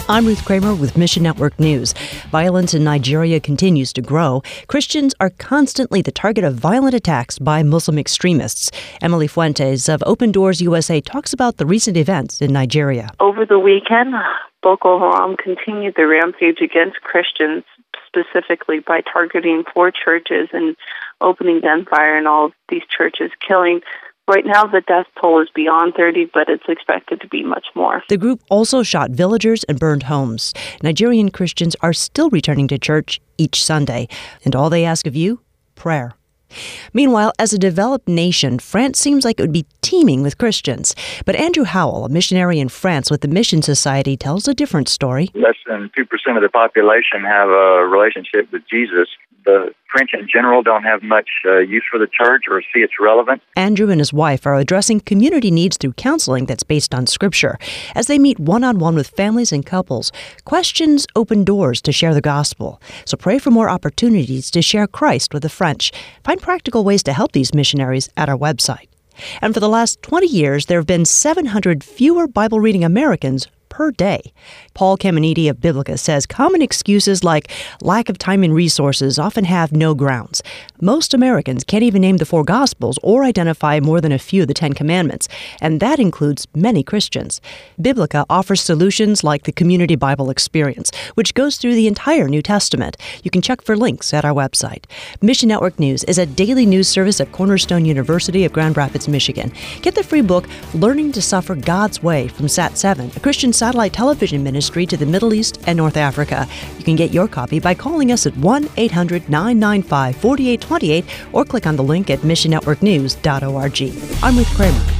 I'm Ruth Kramer with Mission Network News. Violence in Nigeria continues to grow. Christians are constantly the target of violent attacks by Muslim extremists. Emily Fuentes of Open Doors USA talks about the recent events in Nigeria. Over the weekend, Boko Haram continued the rampage against Christians, specifically by targeting 4 churches and opening gunfire in all of these churches, killing. Right now, the death toll is beyond 30, but it's expected to be much more. The group also shot villagers and burned homes. Nigerian Christians are still returning to church each Sunday, and all they ask of you? Prayer. Meanwhile, as a developed nation, France seems like it would be teeming with Christians. But Andrew Howell, a missionary in France with the Mission Society, tells a different story. Less than 2% of the population have a relationship with Jesus. The French in general don't have much use for the church or see its relevance. Andrew and his wife are addressing community needs through counseling that's based on Scripture. As they meet one-on-one with families and couples, questions open doors to share the gospel. So pray for more opportunities to share Christ with the French. Find practical ways to help these missionaries at our website. And for the last 20 years, there have been 700 fewer Bible-reading Americans per day. Paul Caminiti of Biblica says common excuses like lack of time and resources often have no grounds. Most Americans can't even name the 4 Gospels or identify more than a few of the 10 Commandments, and that includes many Christians. Biblica offers solutions like the Community Bible Experience, which goes through the entire New Testament. You can check for links at our website. Mission Network News is a daily news service at Cornerstone University of Grand Rapids, Michigan. Get the free book, Learning to Suffer God's Way from Sat7, a Christian satellite television ministry to the Middle East and North Africa. You can get your copy by calling us at 1-800-995-4828 or click on the link at missionnetworknews.org. I'm Ruth Kramer.